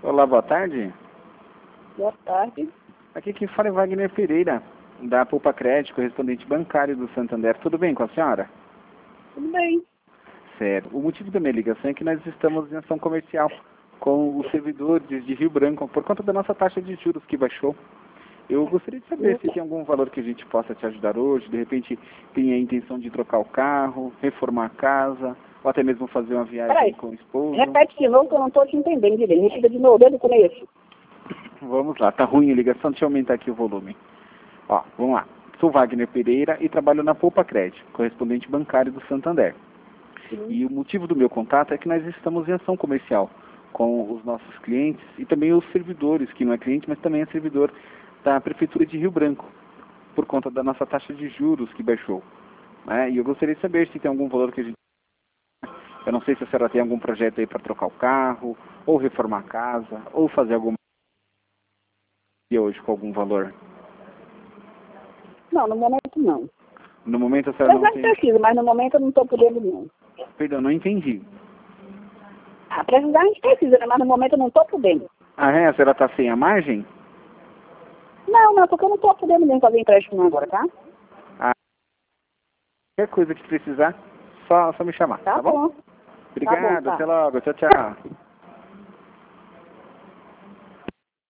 Olá, boa tarde. Boa tarde. Aqui quem fala é Wagner Pereira, da Poupa Crédito, correspondente bancário do Santander. Tudo bem com a senhora? Tudo bem. Certo. O motivo da minha ligação é que nós estamos em ação comercial com os servidores de Rio Branco, por conta da nossa taxa de juros que baixou. Eu gostaria de saber se tem algum valor que a gente possa te ajudar hoje, de repente tem a intenção de trocar o carro, reformar a casa, ou até mesmo fazer uma viagem com o esposo. Repete de novo que eu não estou te entendendo direito. Repita de novo, desde o começo. Vamos lá, tá ruim a ligação, deixa eu aumentar aqui o volume. Ó, vamos lá. Sou Wagner Pereira e trabalho na Poupa Crédito, correspondente bancário do Santander. E o motivo do meu contato é que nós estamos em ação comercial com os nossos clientes e também os servidores, que não é cliente, mas também é servidor da Prefeitura de Rio Branco, por conta da nossa taxa de juros que baixou. E eu gostaria de saber se tem algum valor que a gente... Eu não sei se a senhora tem algum projeto aí para trocar o carro, ou reformar a casa, ou fazer alguma coisa hoje com algum valor. Não, no momento não. No momento a senhora não tem... Preciso, mas no momento eu não estou podendo não. Perdão, não entendi. Precisar a gente precisa, mas no momento eu não estou podendo. Ah, é? A senhora está sem a margem? Não, porque eu não estou podendo mesmo fazer empréstimo agora, tá? Qualquer coisa que precisar, só me chamar, tá bom? Bom. Obrigado, Tá bom, tá. até logo, tchau, tchau.